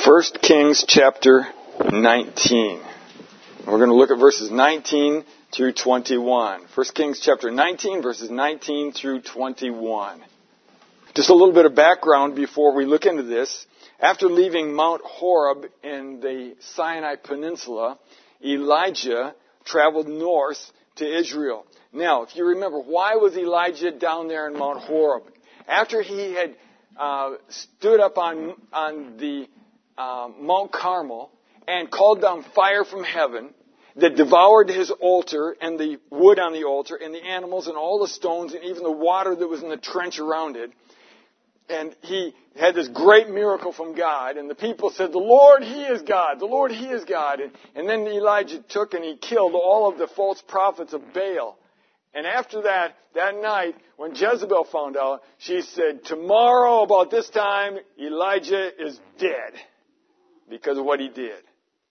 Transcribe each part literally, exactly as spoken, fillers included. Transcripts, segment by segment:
First Kings chapter nineteen. We're going to look at verses nineteen through twenty-one. First Kings chapter nineteen, verses nineteen through twenty-one. Just a little bit of background before we look into this. After leaving Mount Horeb in the Sinai Peninsula, Elijah traveled north to Israel. Now, if you remember, why was Elijah down there in Mount Horeb? After he had uh, stood up on, on the uh, Mount Carmel and called down fire from heaven that devoured his altar and the wood on the altar and the animals and all the stones and even the water that was in the trench around it. And he had this great miracle from God. And the people said, the Lord, He is God. The Lord, He is God. And, and then Elijah took and he killed all of the false prophets of Baal. And after that, that night, when Jezebel found out, she said, tomorrow about this time, Elijah is dead because of what he did.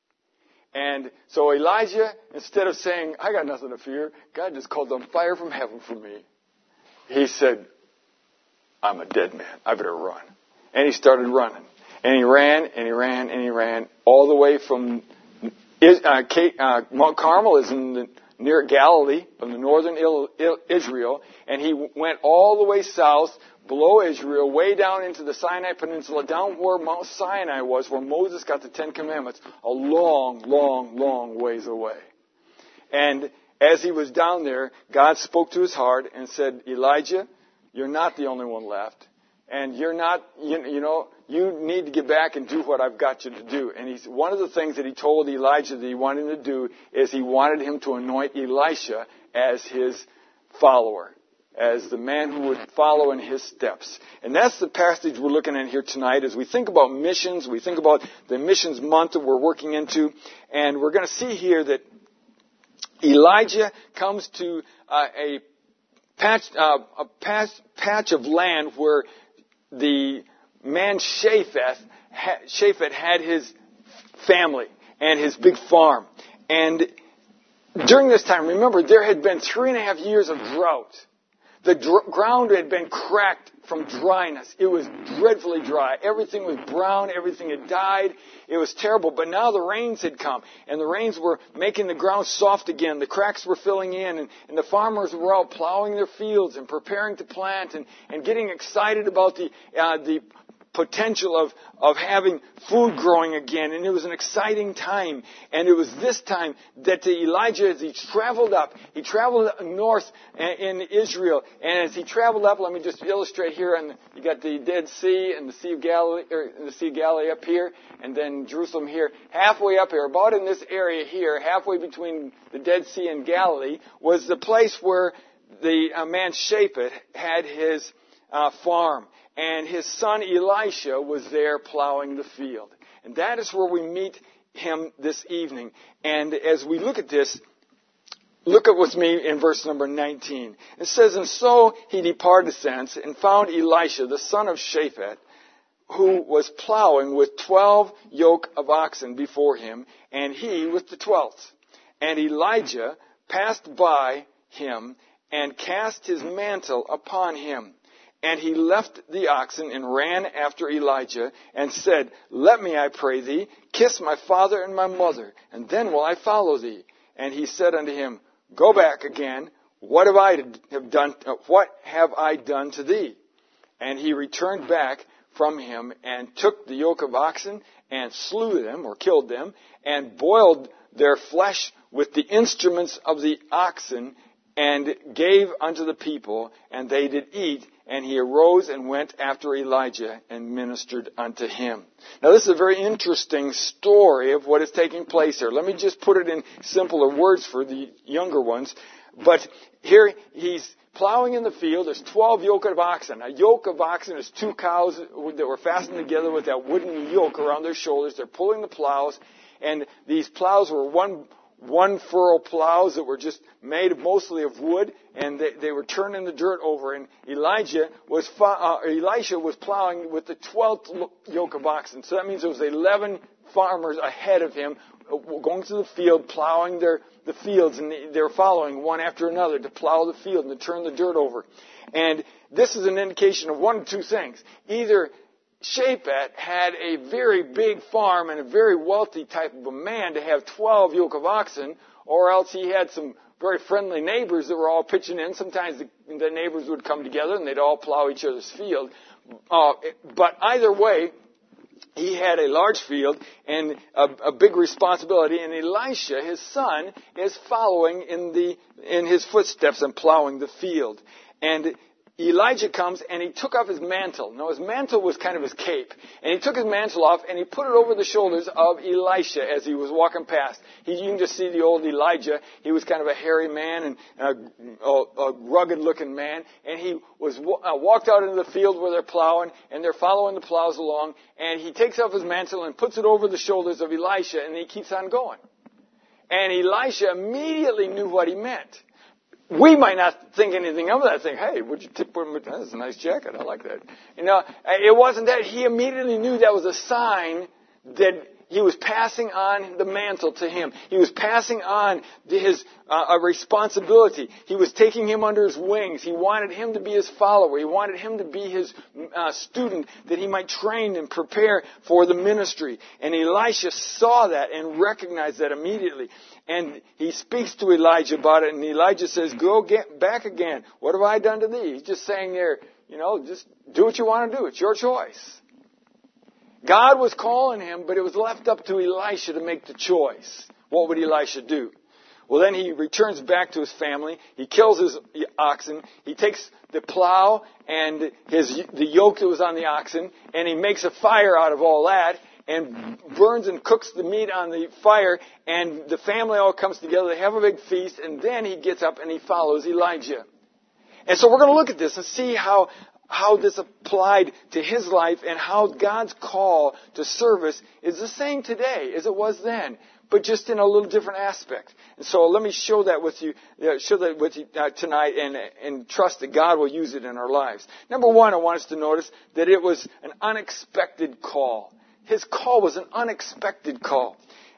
And so Elijah, instead of saying, I got nothing to fear, God just called down fire from heaven for me. He said, I'm a dead man. I better run. And he started running. And he ran, and he ran, and he ran all the way from uh, uh, Mount Carmel is in the, near Galilee, from the northern Israel. And he went all the way south, below Israel, way down into the Sinai Peninsula, down where Mount Sinai was, where Moses got the Ten Commandments, a long, long, long ways away. And as he was down there, God spoke to his heart and said, Elijah, you're not the only one left. And you're not, you, you know, you need to get back and do what I've got you to do. And he's, one of the things that he told Elijah that he wanted him to do is he wanted him to anoint Elisha as his follower, as the man who would follow in his steps. And that's the passage we're looking at here tonight as we think about missions. We think about the missions month that we're working into. And we're going to see here that Elijah comes to uh, a Patch, uh, a patch, patch of land where the man Shaphat, ha, Shaphat had his family and his big farm. And during this time, remember, there had been three and a half years of drought. The dr- ground had been cracked from dryness. It was dreadfully dry. Everything was brown. Everything had died. It was terrible. But now the rains had come, and the rains were making the ground soft again. The cracks were filling in, and, and the farmers were out plowing their fields and preparing to plant and, and getting excited about the uh, the potential of, of having food growing again. And it was an exciting time. And it was this time that Elijah, as he traveled up, he traveled north in Israel. And as he traveled up, let me just illustrate here. And you got the Dead Sea and the Sea of Galilee, or the Sea of Galilee up here, and then Jerusalem here. Halfway up here, about in this area here, halfway between the Dead Sea and Galilee, was the place where the uh, man Shaphat had his uh, farm. And his son Elisha was there plowing the field. And that is where we meet him this evening. And as we look at this, look at with me in verse number nineteen. It says, and so he departed thence and found Elisha, the son of Shaphat, who was plowing with twelve yoke of oxen before him, and he with the twelfth. And Elijah passed by him and cast his mantle upon him. And he left the oxen and ran after Elijah and said, let me, I pray thee, kiss my father and my mother, and then will I follow thee. And he said unto him, go back again. What have I have done? What have I done to thee? And he returned back from him and took the yoke of oxen and slew them or killed them and boiled their flesh with the instruments of the oxen and gave unto the people, and they did eat. And he arose and went after Elijah and ministered unto him. Now, this is a very interesting story of what is taking place here. Let me just put it in simpler words for the younger ones. But here he's plowing in the field. There's twelve yoke of oxen. A yoke of oxen is two cows that were fastened together with that wooden yoke around their shoulders. They're pulling the plows. And these plows were one one furrow plows that were just made mostly of wood, and they, they were turning the dirt over. And Elijah was uh, Elisha was plowing with the twelfth yoke of oxen. So that means there was eleven farmers ahead of him going through the field, plowing their the fields, and they were following one after another to plow the field and to turn the dirt over. And this is an indication of one of two things. Either Shaphat had a very big farm and a very wealthy type of a man to have twelve yoke of oxen, or else he had some very friendly neighbors that were all pitching in. Sometimes the, the neighbors would come together and they'd all plow each other's field. Uh, but either way, he had a large field and a, a big responsibility, and Elisha, his son, is following in the in his footsteps and plowing the field. And Elijah comes and he took off his mantle. Now his mantle was kind of his cape. And he took his mantle off and he put it over the shoulders of Elisha as he was walking past. He, you can just see the old Elijah. He was kind of a hairy man and a, a, a rugged looking man. And he was uh, walked out into the field where they're plowing and they're following the plows along. And he takes off his mantle and puts it over the shoulders of Elisha, and he keeps on going. And Elisha immediately knew what he meant. We might not think anything of that. Think, hey, would you tip him? That's a nice jacket. I like that. You know, it wasn't that. He immediately knew that was a sign that he was passing on the mantle to him. He was passing on his uh, a responsibility. He was taking him under his wings. He wanted him to be his follower. He wanted him to be his uh, student that he might train and prepare for the ministry. And Elisha saw that and recognized that immediately. And he speaks to Elijah about it, and Elijah says, go get back again. What have I done to thee? He's just saying there, you know, just do what you want to do. It's your choice. God was calling him, but it was left up to Elisha to make the choice. What would Elisha do? Well, then he returns back to his family. He kills his oxen. He takes the plow and his the yoke that was on the oxen, and he makes a fire out of all that, and burns and cooks the meat on the fire, and the family all comes together. They have a big feast, and then he gets up and he follows Elijah. And so we're going to look at this and see how, how this applied to his life and how God's call to service is the same today as it was then, but just in a little different aspect. And so let me show that with you, uh, show that with you uh, tonight, and, and trust that God will use it in our lives. Number one, I want us to notice that it was an unexpected call. His call was an unexpected call.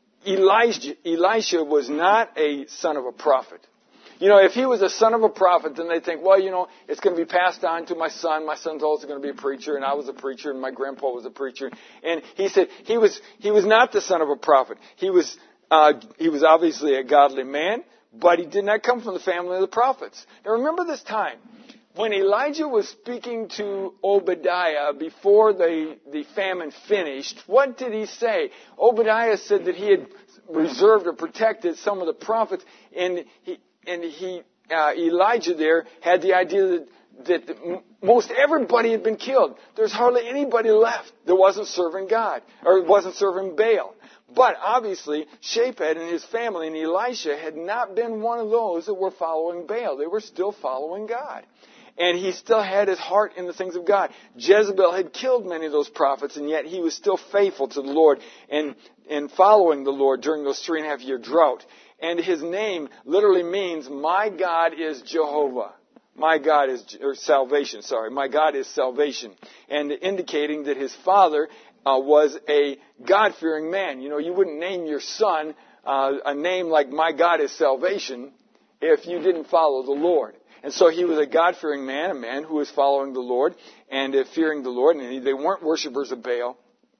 Elijah, Elisha was not a son of a prophet. You know, if he was a son of a prophet, then they'd think, well, you know, it's going to be passed on to my son. My son's also going to be a preacher, and I was a preacher, and my grandpa was a preacher. And he said he was he was not the son of a prophet. He was uh, he was obviously a godly man, but he did not come from the family of the prophets. Now, remember this time. When Elijah was speaking to Obadiah before the, the famine finished, what did he say? Obadiah said that he had reserved or protected some of the prophets, and he, and he uh, Elijah there had the idea that, that the, most everybody had been killed. There's hardly anybody left that wasn't serving God, or wasn't serving Baal. But obviously, Shaphat and his family and Elisha had not been one of those that were following Baal. They were still following God. And he still had his heart in the things of God. Jezebel had killed many of those prophets, and yet he was still faithful to the Lord and, and following the Lord during those three and a half year drought. And his name literally means, my God is Jehovah. My God is, or salvation, sorry. My God is salvation. And indicating that his father uh, was a God-fearing man. You know, you wouldn't name your son uh, a name like my God is salvation if you didn't follow the Lord. And so he was a God-fearing man, a man who was following the Lord and uh, fearing the Lord. And they weren't worshipers of Baal.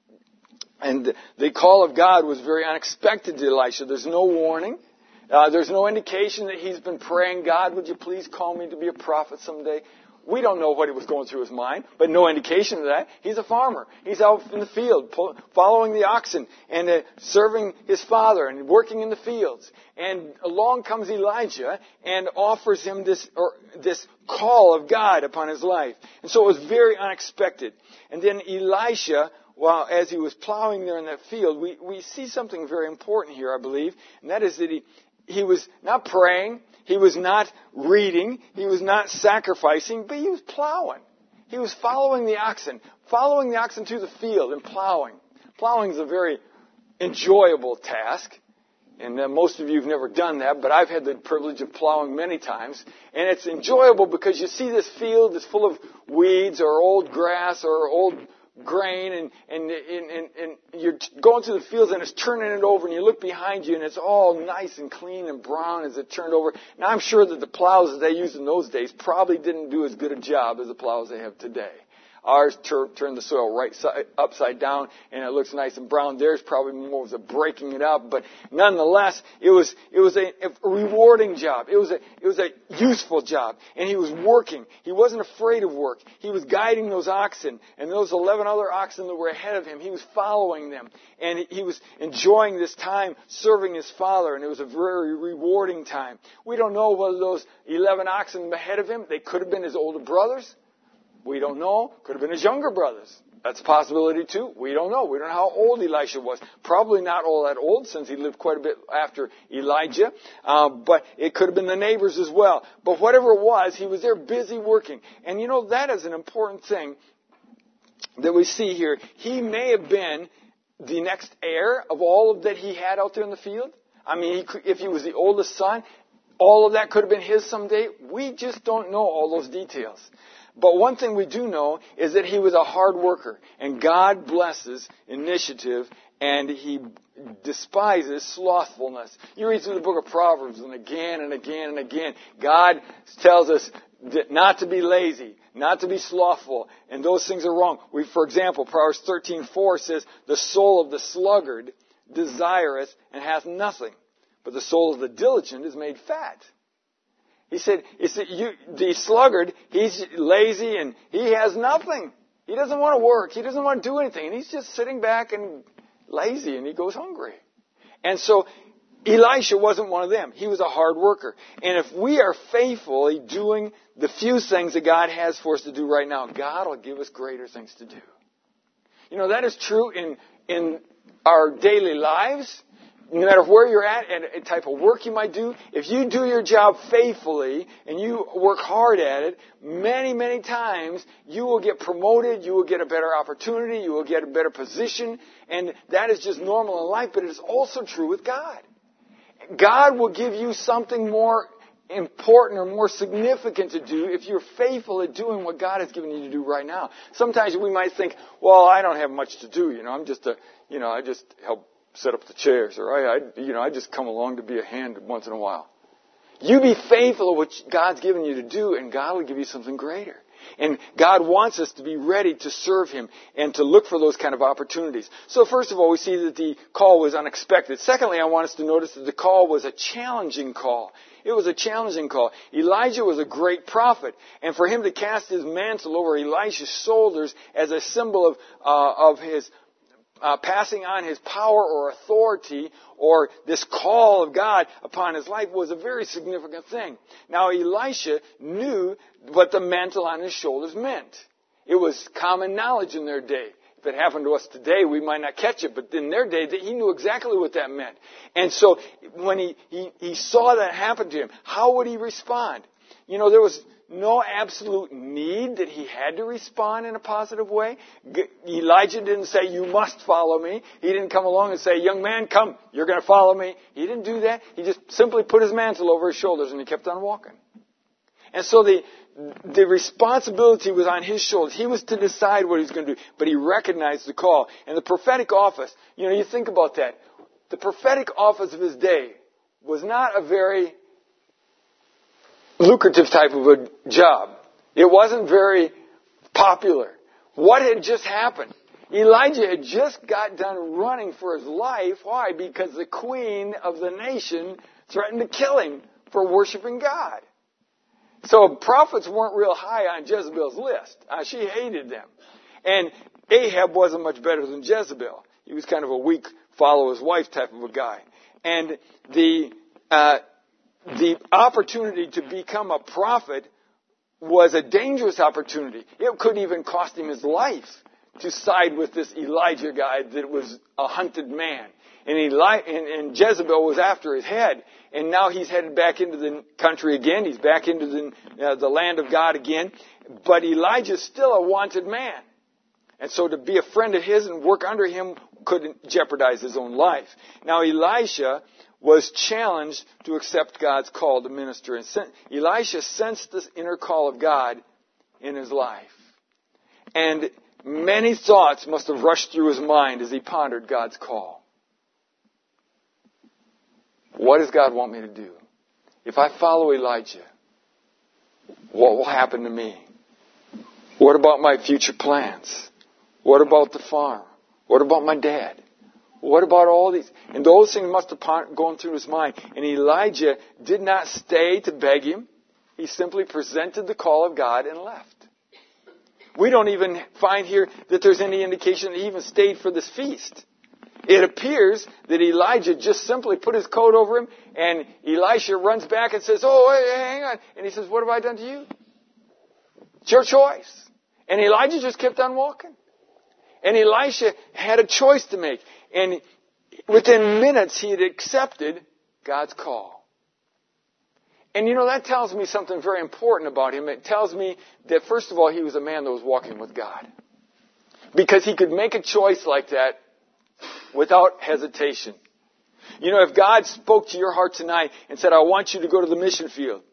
And the call of God was very unexpected to Elisha. There's no warning. Uh, there's no indication that he's been praying, God, would you please call me to be a prophet someday? We don't know what he was going through his mind, but no indication of that. He's a farmer. He's out in the field pull, following the oxen and uh, serving his father and working in the fields. And along comes Elijah and offers him this, or, this call of God upon his life. And so it was very unexpected. And then Elisha, well, as he was plowing there in that field, we, we see something very important here, I believe, and that is that he, he was not praying. He was not reading. He was not sacrificing, but he was plowing. He was following the oxen, following the oxen to the field and plowing. Plowing is a very enjoyable task. And uh, most of you have never done that, but I've had the privilege of plowing many times. And it's enjoyable because you see this field that's full of weeds or old grass or old grain, and, and, and, and, and you're going through the fields and it's turning it over, and you look behind you and it's all nice and clean and brown as it turned over. Now, I'm sure that the plows that they used in those days probably didn't do as good a job as the plows they have today. Ours tur- turned the soil right side, upside down, and it looks nice and brown. Theirs probably more was a breaking it up, but nonetheless, it was it was a, a rewarding job. It was a it was a useful job, and he was working. He wasn't afraid of work. He was guiding those oxen, and those eleven other oxen that were ahead of him. He was following them, and he, he was enjoying this time serving his father, and it was a very rewarding time. We don't know whether those eleven oxen ahead of him, they could have been his older brothers. We don't know. Could have been his younger brothers. That's a possibility too. We don't know. We don't know how old Elisha was. Probably not all that old, since he lived quite a bit after Elijah. Uh, but it could have been the neighbors as well. But whatever it was, he was there busy working. And you know, that is an important thing that we see here. He may have been the next heir of all of that he had out there in the field. I mean, he could, if he was the oldest son, all of that could have been his someday. We just don't know all those details. But one thing we do know is that he was a hard worker, and God blesses initiative, and he despises slothfulness. You read through the book of Proverbs, and again and again and again, God tells us that not to be lazy, not to be slothful, and those things are wrong. We, for example, Proverbs thirteen four says, "The soul of the sluggard desireth and hath nothing, but the soul of the diligent is made fat." He said, he said you, the sluggard, he's lazy and he has nothing. He doesn't want to work. He doesn't want to do anything. And he's just sitting back and lazy, and he goes hungry. And so Elisha wasn't one of them. He was a hard worker. And if we are faithfully doing the few things that God has for us to do right now, God will give us greater things to do. You know, that is true in, in our daily lives. No matter where you're at and a type of work you might do, if you do your job faithfully and you work hard at it, many, many times you will get promoted, you will get a better opportunity, you will get a better position, and that is just normal in life, but it is also true with God. God will give you something more important or more significant to do if you're faithful at doing what God has given you to do right now. Sometimes we might think, well, I don't have much to do, you know, I'm just a, you know, I just help set up the chairs, or I, I, you know, I just come along to be a hand once in a while. You be faithful at what God's given you to do, and God will give you something greater. And God wants us to be ready to serve Him and to look for those kind of opportunities. So first of all, we see that the call was unexpected. Secondly, I want us to notice that the call was a challenging call. It was a challenging call. Elijah was a great prophet, and for him to cast his mantle over Elisha's shoulders as a symbol of uh, of his Uh, passing on his power or authority or this call of God upon his life was a very significant thing. Now, Elisha knew what the mantle on his shoulders meant. It was common knowledge in their day. If it happened to us today, we might not catch it, but in their day, he knew exactly what that meant. And so when he, he, he saw that happen to him, how would he respond? You know, there was no absolute need that he had to respond in a positive way. Elijah didn't say, "You must follow me." He didn't come along and say, "Young man, come, you're going to follow me." He didn't do that. He just simply put his mantle over his shoulders and he kept on walking. And so the the responsibility was on his shoulders. He was to decide what he was going to do, but he recognized the call. And the prophetic office, you know, you think about that. The prophetic office of his day was not a very lucrative type of a job. It wasn't very popular. What had just happened? Elijah had just got done running for his life. Why? Because the queen of the nation threatened to kill him for worshiping God. So prophets weren't real high on Jezebel's list. Uh, she hated them. And Ahab wasn't much better than Jezebel. He was kind of a weak, follow his wife type of a guy. And the uh, the opportunity to become a prophet was a dangerous opportunity. It could even cost him his life to side with this Elijah guy that was a hunted man. And, Eli- and, and Jezebel was after his head. And now he's headed back into the country again. He's back into the, uh, the land of God again. But Elijah's still a wanted man. And so to be a friend of his and work under him could jeopardize his own life. Now Elisha was challenged to accept God's call to minister. And Elisha sensed this inner call of God in his life. And many thoughts must have rushed through his mind as he pondered God's call. What does God want me to do? If I follow Elijah, what will happen to me? What about my future plans? What about the farm? What about my dad? What about all these? And those things must have gone through his mind. And Elijah did not stay to beg him. He simply presented the call of God and left. We don't even find here that there's any indication that he even stayed for this feast. It appears that Elijah just simply put his coat over him, and Elisha runs back and says, oh, hey, hang on. And he says, what have I done to you? It's your choice. And Elijah just kept on walking. And Elisha had a choice to make. And within minutes, he had accepted God's call. And you know, that tells me something very important about him. It tells me that, first of all, he was a man that was walking with God. Because he could make a choice like that without hesitation. You know, if God spoke to your heart tonight and said, I want you to go to the mission field,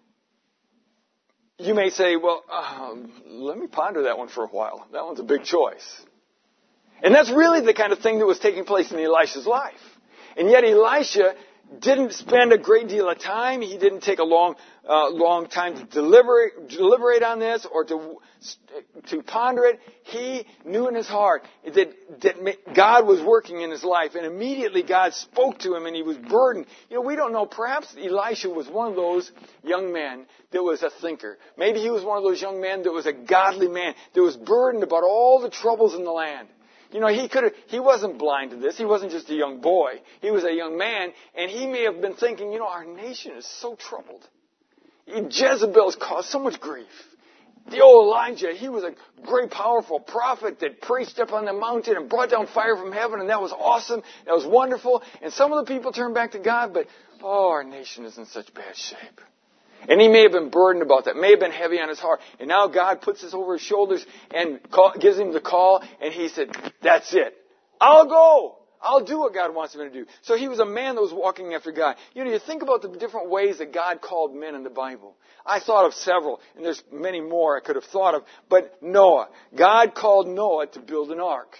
you may say, well, um, let me ponder that one for a while. That one's a big choice. And that's really the kind of thing that was taking place in Elisha's life. And yet Elisha didn't spend a great deal of time. He didn't take a long, uh, long time to deliberate, deliberate on this or to to ponder it. He knew in his heart that that God was working in his life, and immediately God spoke to him, and he was burdened. You know, we don't know. Perhaps Elisha was one of those young men that was a thinker. Maybe he was one of those young men that was a godly man that was burdened about all the troubles in the land. You know, he could have, he wasn't blind to this. He wasn't just a young boy. He was a young man, and he may have been thinking, you know, our nation is so troubled. Jezebel has caused so much grief. The old Elijah, he was a great, powerful prophet that preached up on the mountain and brought down fire from heaven, and that was awesome. That was wonderful. And some of the people turned back to God, but, oh, our nation is in such bad shape. And he may have been burdened about that, may have been heavy on his heart. And now God puts this over his shoulders and call, gives him the call, and he said, that's it. I'll go. I'll do what God wants me to do. So he was a man that was walking after God. You know, you think about the different ways that God called men in the Bible. I thought of several, and there's many more I could have thought of. But Noah, God called Noah to build an ark.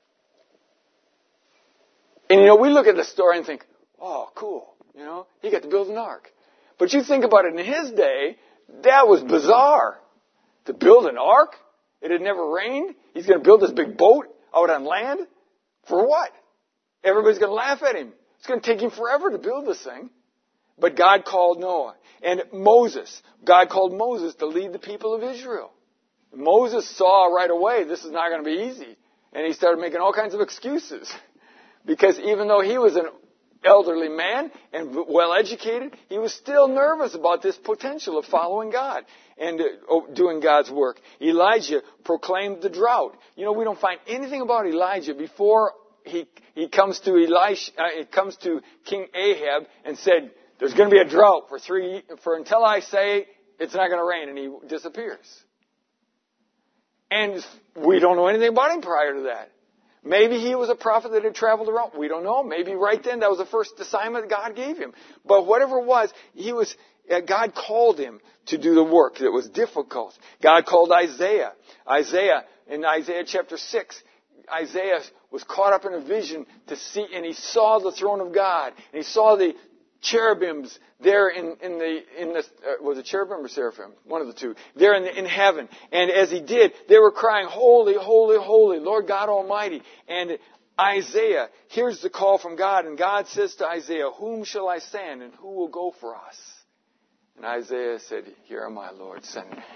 And you know, we look at the story and think, oh, cool. You know, he got to build an ark. But you think about it, in his day, that was bizarre. To build an ark? It had never rained? He's going to build this big boat out on land? For what? Everybody's going to laugh at him. It's going to take him forever to build this thing. But God called Noah. And Moses, God called Moses to lead the people of Israel. Moses saw right away this is not going to be easy. And he started making all kinds of excuses. Because even though he was an elderly man and well educated, he was still nervous about this potential of following God and uh, doing God's work. Elijah proclaimed the drought. You know, we don't find anything about Elijah before he he comes to Elisha, uh, it comes to King Ahab and said, "There's going to be a drought for three for until I say it's not going to rain," and he disappears. And we don't know anything about him prior to that. Maybe he was a prophet that had traveled around. We don't know. Maybe right then that was the first assignment God gave him. But whatever it was, he was, uh, God called him to do the work that was difficult. God called Isaiah. Isaiah, in Isaiah chapter six, Isaiah was caught up in a vision to see, and he saw the throne of God. And he saw the cherubims there in, in the, in the, uh, was it cherubim or seraphim? One of the two. There in, the, in heaven. And as he did, they were crying, holy, holy, holy, Lord God Almighty. And Isaiah hears the call from God, and God says to Isaiah, whom shall I send, and who will go for us? And Isaiah said, here am I, Lord, send me.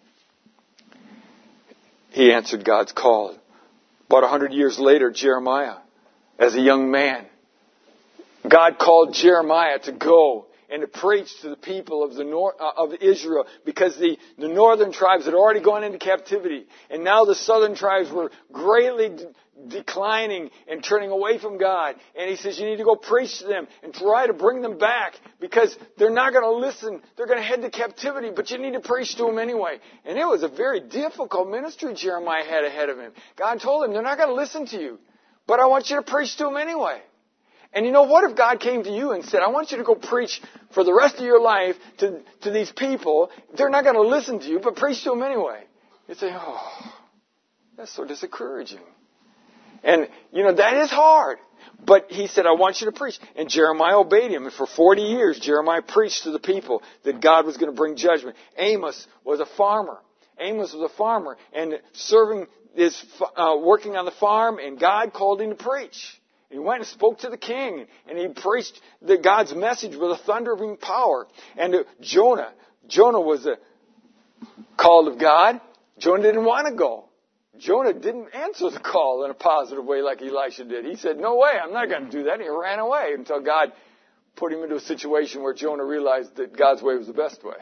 He answered God's call. About a hundred years later, Jeremiah, as a young man, God called Jeremiah to go and to preach to the people of the nor- uh, of Israel, because the, the northern tribes had already gone into captivity, and now the southern tribes were greatly de- declining and turning away from God. And he says, you need to go preach to them and try to bring them back, because they're not going to listen. They're going to head to captivity, but you need to preach to them anyway. And it was a very difficult ministry Jeremiah had ahead of him. God told him, they're not going to listen to you, but I want you to preach to them anyway. And you know, what if God came to you and said, I want you to go preach for the rest of your life to, to these people. They're not going to listen to you, but preach to them anyway. You'd say, oh, that's so discouraging. And, you know, that is hard. But he said, I want you to preach. And Jeremiah obeyed him. And for forty years, Jeremiah preached to the people that God was going to bring judgment. Amos was a farmer. Amos was a farmer and serving is uh, working on the farm, and God called him to preach. He went and spoke to the king, and he preached the God's message with a thundering power. And uh, Jonah, Jonah was a called of God. Jonah didn't want to go. Jonah didn't answer the call in a positive way like Elisha did. He said, no way, I'm not going to do that. And he ran away until God put him into a situation where Jonah realized that God's way was the best way.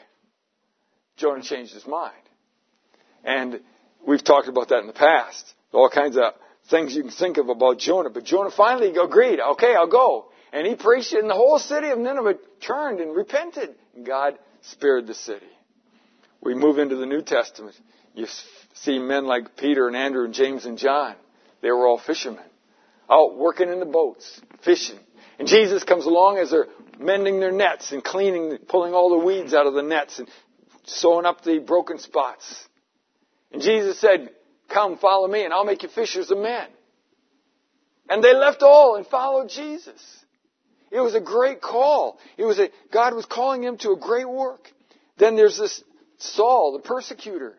Jonah changed his mind. And we've talked about that in the past. All kinds of things you can think of about Jonah. But Jonah finally agreed, okay, I'll go. And he preached it, and the whole city of Nineveh turned and repented. And God spared the city. We move into the New Testament. You see men like Peter and Andrew and James and John. They were all fishermen, out working in the boats, fishing. And Jesus comes along as they're mending their nets and cleaning, pulling all the weeds out of the nets and sewing up the broken spots. And Jesus said, come, follow me, and I'll make you fishers of men. And they left all and followed Jesus. It was a great call. It was a, God was calling him to a great work. Then there's this Saul, the persecutor,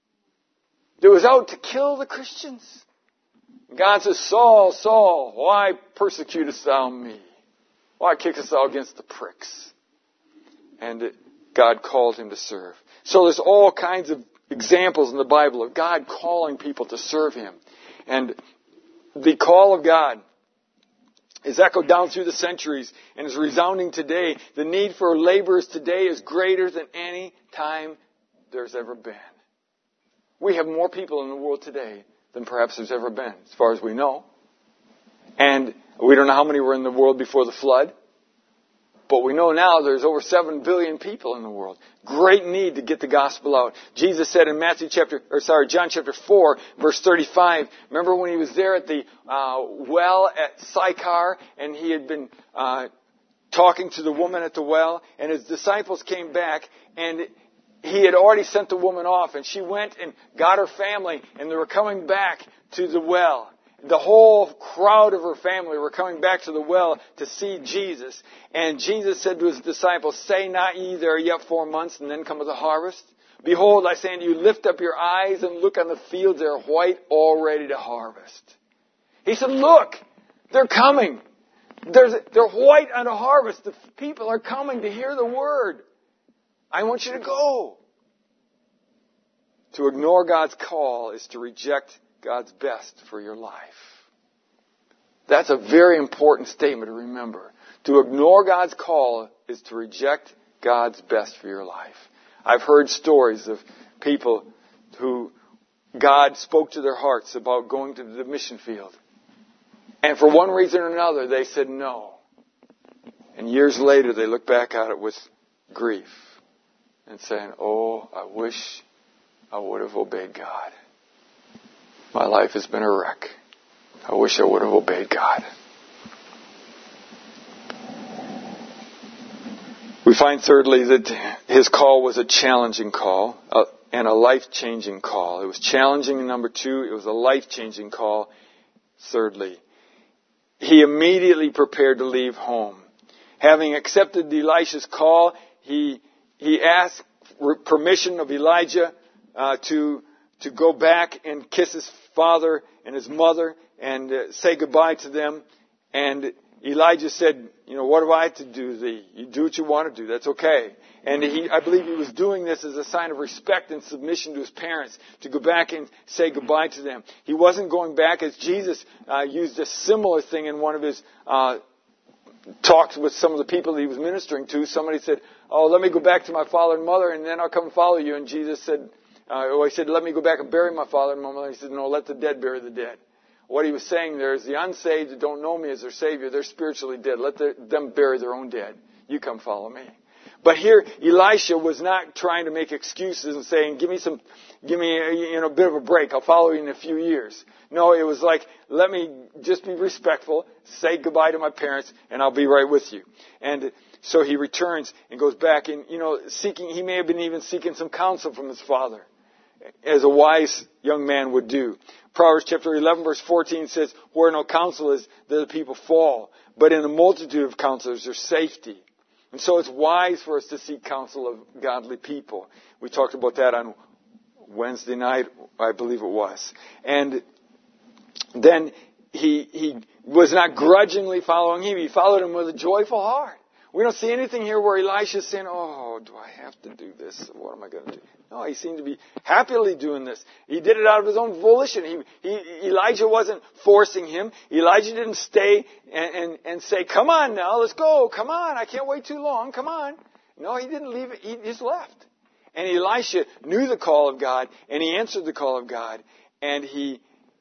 that was out to kill the Christians. And God says, Saul, Saul, why persecutest thou me? Why kickest thou against the pricks? And it, God called him to serve. So there's all kinds of examples in the Bible of God calling people to serve him. And the call of God is echoed down through the centuries and is resounding today. The need for laborers today is greater than any time there's ever been. We have more people in the world today than perhaps there's ever been, as far as we know. And we don't know how many were in the world before the flood. But we know now there's over seven billion people in the world. Great need to get the gospel out. Jesus said in Matthew chapter, or sorry, John chapter four, verse thirty-five. Remember when he was there at the uh, well at Sychar, and he had been uh, talking to the woman at the well, and his disciples came back, and he had already sent the woman off, and she went and got her family, and they were coming back to the well. The whole crowd of her family were coming back to the well to see Jesus. And Jesus said to his disciples, say not ye, there are yet four months, and then cometh the harvest? Behold, I say unto you, lift up your eyes and look on the fields, they are white, all ready to harvest. He said, look, they're coming. There's, they're white unto harvest. The people are coming to hear the word. I want you to go. To ignore God's call is to reject God's best for your life. That's a very important statement to remember. To ignore God's call is to reject God's best for your life. I've heard stories of people who God spoke to their hearts about going to the mission field. And for one reason or another, they said no. And years later, they look back at it with grief and saying, oh, I wish I would have obeyed God. My life has been a wreck. I wish I would have obeyed God. We find thirdly that his call was a challenging call uh, and a life-changing call. It was challenging, number two. It was a life-changing call, thirdly. He immediately prepared to leave home. Having accepted Elisha's call, he he asked permission of Elijah uh, to to go back and kiss his father and his mother and uh, say goodbye to them. And Elijah said, you know, what do I have to do thee? You do what you want to do. That's okay. And he, I believe he was doing this as a sign of respect and submission to his parents, to go back and say goodbye to them. He wasn't going back, as Jesus uh, used a similar thing in one of his uh, talks with some of the people that he was ministering to. Somebody said, oh, let me go back to my father and mother, and then I'll come follow you. And Jesus said, Uh, well, he said, let me go back and bury my father and my mother. He said, no, let the dead bury the dead. What he was saying there is the unsaved that don't know me as their Savior, they're spiritually dead. Let the, them bury their own dead. You come follow me. But here, Elisha was not trying to make excuses and saying, give me some, give me a, you know, a bit of a break. I'll follow you in a few years. No, it was like, let me just be respectful, say goodbye to my parents, and I'll be right with you. And so he returns and goes back and, you know, seeking, he may have been even seeking some counsel from his father, as a wise young man would do. Proverbs chapter eleven verse fourteen says, where no counsel is, there the people fall. But in a multitude of counselors, there's safety. And so it's wise for us to seek counsel of godly people. We talked about that on Wednesday night, I believe it was. And then he he was not grudgingly following him. He followed him with a joyful heart. We don't see anything here where Elisha's saying, oh, do I have to do this? What am I going to do? No, he seemed to be happily doing this. He did it out of his own volition. He, he, Elijah wasn't forcing him. Elijah didn't stay and, and, and say, come on now, let's go. Come on, I can't wait too long. Come on. No, he didn't leave it. He just left. And Elisha knew the call of God, and he answered the call of God, and he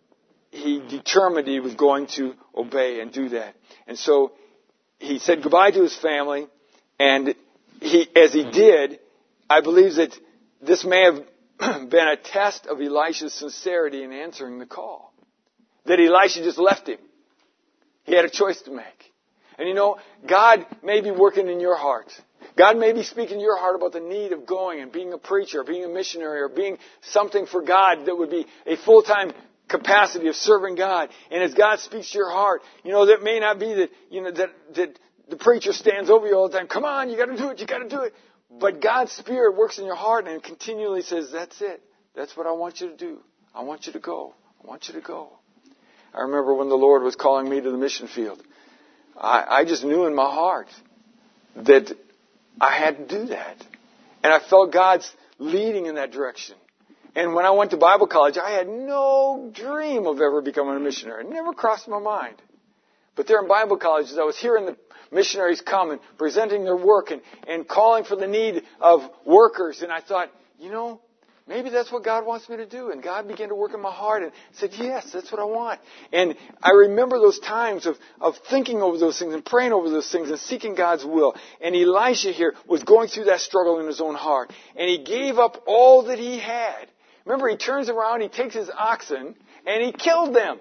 he determined he was going to obey and do that. And so he said goodbye to his family, and he, as he did, I believe that this may have been a test of Elisha's sincerity in answering the call. That Elisha just left him. He had a choice to make. And you know, God may be working in your heart. God may be speaking to your heart about the need of going and being a preacher, or being a missionary, or being something for God that would be a full-time capacity of serving God. And as God speaks to your heart, you know, that may not be that, you know, that, that the preacher stands over you all the time. Come on, you got to do it, you got to do it. But God's Spirit works in your heart and continually says, that's it. That's what I want you to do. I want you to go. I want you to go. I remember when the Lord was calling me to the mission field. I, I just knew in my heart that I had to do that. And I felt God's leading in that direction. And when I went to Bible college, I had no dream of ever becoming a missionary. It never crossed my mind. But there in Bible college, as I was hearing the missionaries come and presenting their work and, and calling for the need of workers, and I thought, you know, maybe that's what God wants me to do. And God began to work in my heart and said, yes, that's what I want. And I remember those times of, of thinking over those things and praying over those things and seeking God's will. And Elisha here was going through that struggle in his own heart. And he gave up all that he had. Remember, he turns around, he takes his oxen, and he killed them.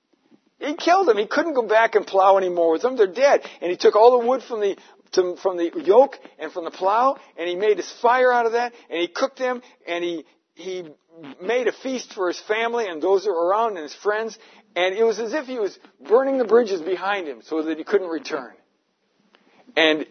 He killed them. He couldn't go back and plow anymore with them. They're dead. And he took all the wood from the to, from the yoke and from the plow, and he made his fire out of that, and he cooked them, and he he made a feast for his family and those that were around and his friends. And it was as if he was burning the bridges behind him so that he couldn't return. And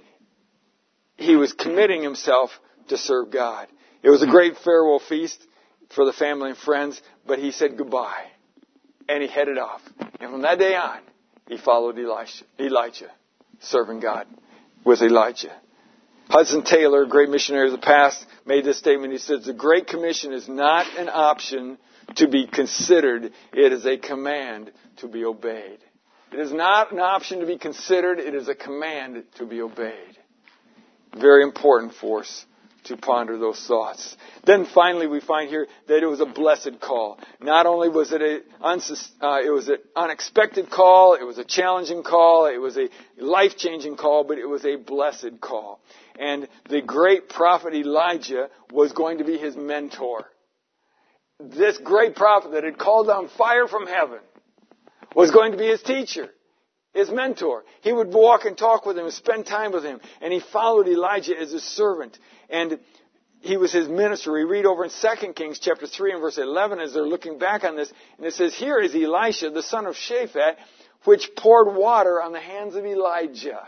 he was committing himself to serve God. It was a great farewell feast for the family and friends, but he said goodbye. And he headed off. And from that day on, he followed Elisha, Elijah, serving God with Elijah. Hudson Taylor, a great missionary of the past, made this statement. He says, the Great Commission is not an option to be considered. It is a command to be obeyed. It is not an option to be considered. It is a command to be obeyed. Very important for us to ponder those thoughts. Then finally we find here that it was a blessed call. Not only was it a uh, it was an unexpected call, it was a challenging call, it was a life-changing call, but it was a blessed call. And the great prophet Elijah was going to be his mentor. This great prophet that had called down fire from heaven was going to be his teacher, his mentor. He would walk and talk with him and spend time with him. And he followed Elijah as his servant. And he was his minister. We read over in Second Kings chapter three and verse eleven as they're looking back on this. And it says, here is Elisha, the son of Shaphat, which poured water on the hands of Elijah.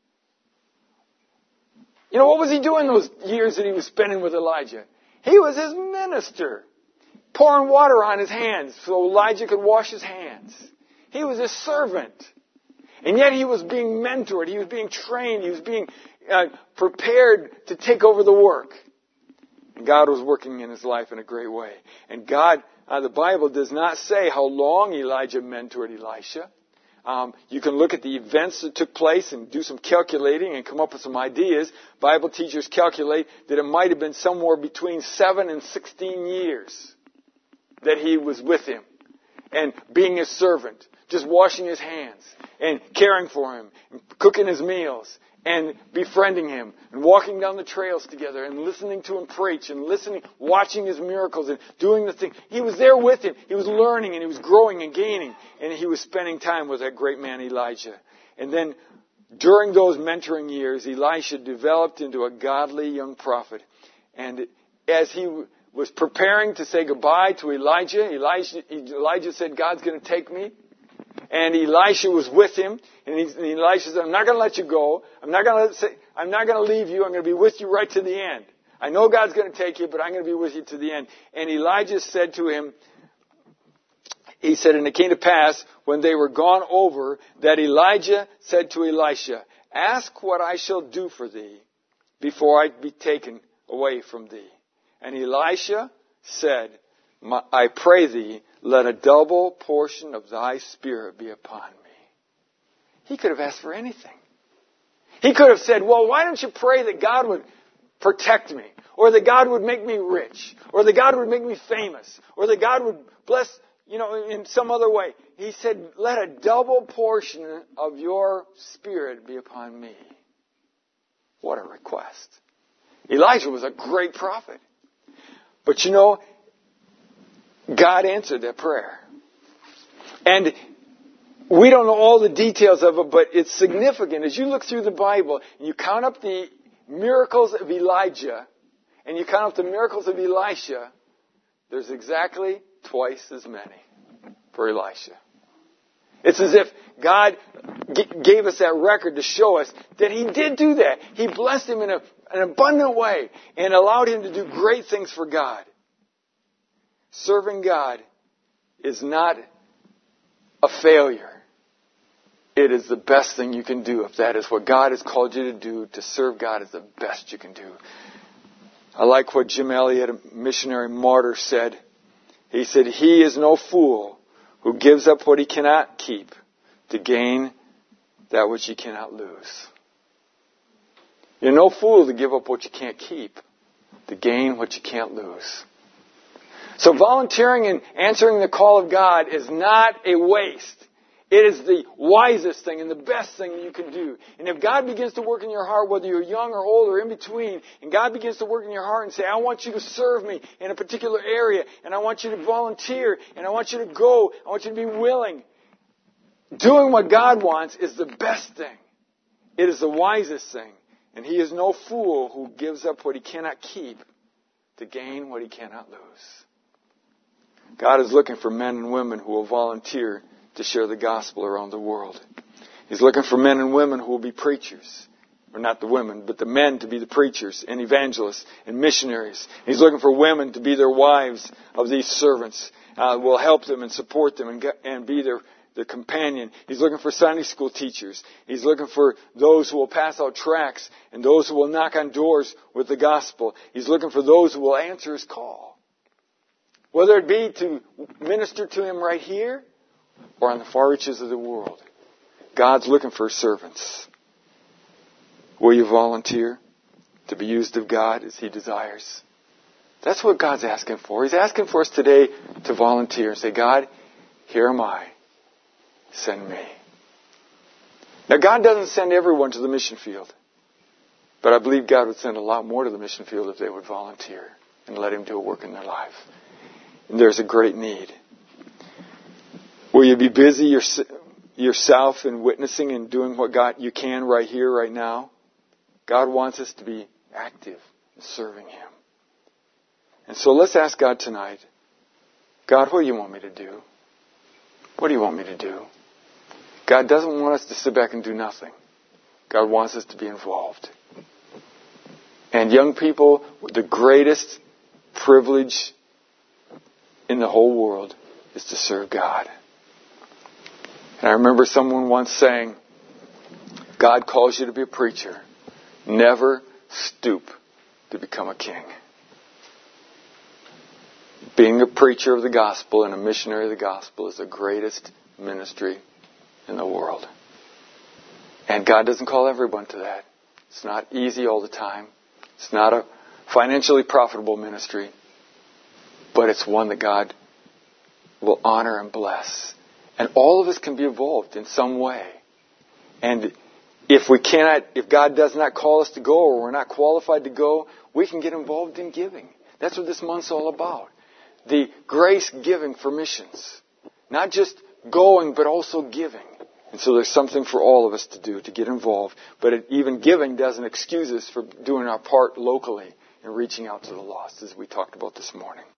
You know, what was he doing those years that he was spending with Elijah? He was his minister, pouring water on his hands so Elijah could wash his hands. He was his servant. And yet he was being mentored. He was being trained. He was being uh, prepared to take over the work. And God was working in his life in a great way. And God, uh, the Bible does not say how long Elijah mentored Elisha. Um, you can look at the events that took place and do some calculating and come up with some ideas. Bible teachers calculate that it might have been somewhere between seven and sixteen years that he was with him and being his servant, just washing his hands and caring for him, and cooking his meals, and befriending him, and walking down the trails together, and listening to him preach, and listening, watching his miracles, and doing the thing. He was there with him. He was learning, and he was growing and gaining, and he was spending time with that great man Elijah. And then, during those mentoring years, Elisha developed into a godly young prophet. And as he was preparing to say goodbye to Elijah, Elijah, Elijah said, God's going to take me. And Elisha was with him, and, he, and Elisha said, I'm not going to let you go. I'm not going to say, I'm not going to leave you. I'm going to be with you right to the end. I know God's going to take you, but I'm going to be with you to the end. And Elijah said to him, he said, and it came to pass when they were gone over that Elijah said to Elisha, ask what I shall do for thee before I be taken away from thee. And Elisha said, I pray thee, let a double portion of thy spirit be upon me. He could have asked for anything. He could have said, well, why don't you pray that God would protect me, or that God would make me rich, or that God would make me famous, or that God would bless, you know, in some other way. He said, let a double portion of your spirit be upon me. What a request. Elijah was a great prophet. But you know, God answered that prayer. And we don't know all the details of it, but it's significant. As you look through the Bible, and you count up the miracles of Elijah, and you count up the miracles of Elisha, there's exactly twice as many for Elisha. It's as if God g- gave us that record to show us that He did do that. He blessed him in a, an abundant way and allowed him to do great things for God. Serving God is not a failure. It is the best thing you can do. If that is what God has called you to do, to serve God is the best you can do. I like what Jim Elliot, a missionary martyr, said. He said, he is no fool who gives up what he cannot keep to gain that which he cannot lose. You're no fool to give up what you can't keep to gain what you can't lose. So volunteering and answering the call of God is not a waste. It is the wisest thing and the best thing you can do. And if God begins to work in your heart, whether you're young or old or in between, and God begins to work in your heart and say, I want you to serve me in a particular area, and I want you to volunteer, and I want you to go, I want you to be willing. Doing what God wants is the best thing. It is the wisest thing. And He is no fool who gives up what he cannot keep to gain what he cannot lose. God is looking for men and women who will volunteer to share the gospel around the world. He's looking for men and women who will be preachers. Or not the women, but the men to be the preachers and evangelists and missionaries. He's looking for women to be their wives of these servants. Uh, will help them and support them and, get, and be their, their companion. He's looking for Sunday school teachers. He's looking for those who will pass out tracts and those who will knock on doors with the gospel. He's looking for those who will answer His call. Whether it be to minister to Him right here or on the far reaches of the world. God's looking for servants. Will you volunteer to be used of God as He desires? That's what God's asking for. He's asking for us today to volunteer and say, God, here am I. Send me. Now, God doesn't send everyone to the mission field. But I believe God would send a lot more to the mission field if they would volunteer and let Him do a work in their life. And there's a great need. Will you be busy your, yourself in witnessing and doing what God you can right here, right now? God wants us to be active in serving Him. And so let's ask God tonight, God, what do you want me to do? What do you want me to do? God doesn't want us to sit back and do nothing. God wants us to be involved. And young people, the greatest privilege in the whole world is to serve God. And I remember someone once saying, God calls you to be a preacher. Never stoop to become a king. Being a preacher of the gospel and a missionary of the gospel is the greatest ministry in the world. And God doesn't call everyone to that. It's not easy all the time. It's not a financially profitable ministry. But it's one that God will honor and bless. And all of us can be involved in some way. And if we cannot, if God does not call us to go or we're not qualified to go, we can get involved in giving. That's what this month's all about. The grace giving for missions. Not just going, but also giving. And so there's something for all of us to do, to get involved. But it, even giving doesn't excuse us for doing our part locally and reaching out to the lost, as we talked about this morning.